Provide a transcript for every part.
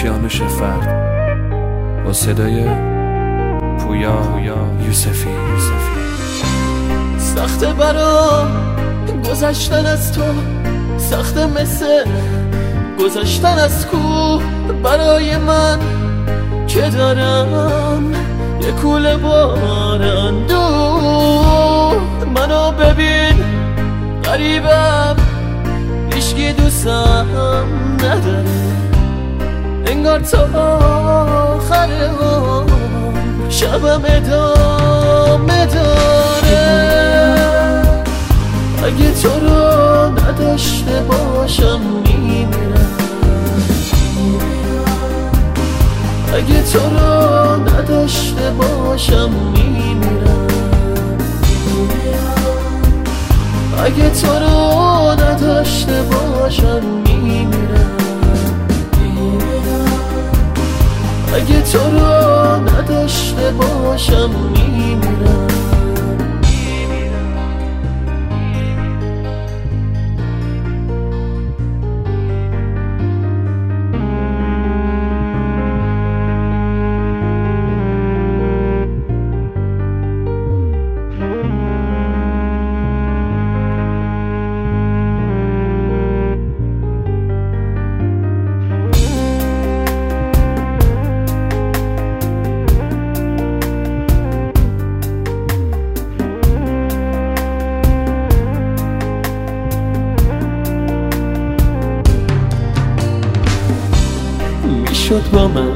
کیانوش فرد با صدای پویا یوسفی. سخته برام گذشتن از تو، سخته مثل گذشتن از کوه برای من که دارم یه کوله بارن دور. منو ببین غریبم، هیچکی دوستم نداره، انگار تا آخر شبم ادامه داره. اگه تو رو نداشته باشم میمیرم، اگه تو رو نداشته باشم میمیرم، اگه تو رو نداشته باشم میمیرم، اگه تو رو نداشته باشم میمیرم. شد با من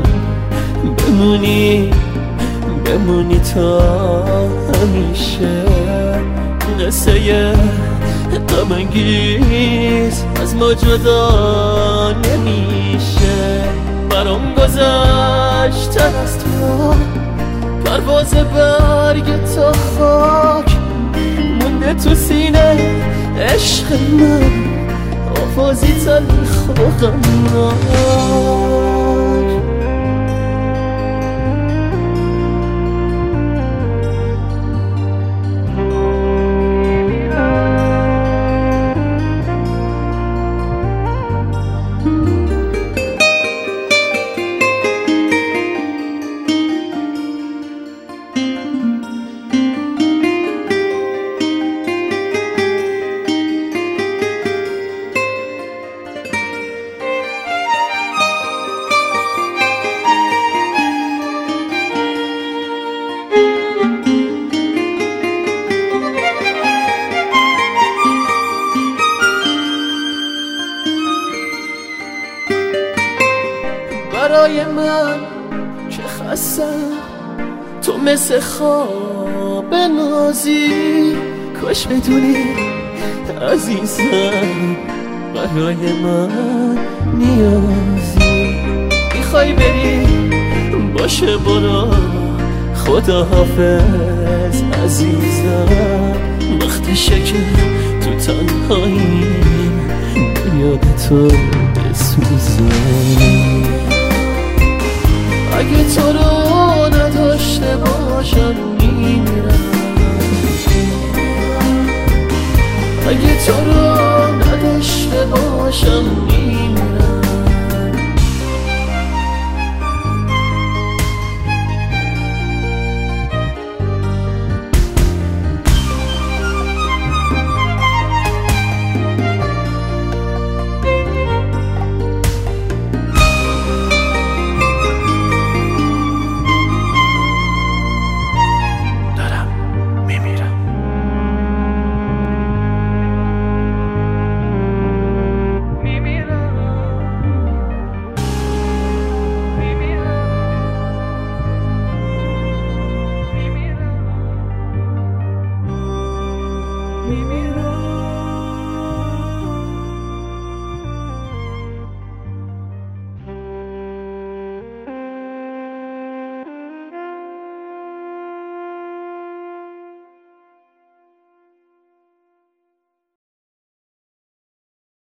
بمونی تا همیشه. قصه غم انگیز از ما جدا نمیشه. برام گذشتن از تو پرواز برگ تا خاک مونده تو سینه عشق من، آوازی تلخ و غمناک. برای من که خستم تو مثل خواب نازی، کاش بدونی عزیزم برای من نیازی. میخوای بری باشه برو، خدا حافظ عزیزم. وقتشه که تو تنهایی یاد تو بسوزم. اگه تو رو نداشته باشم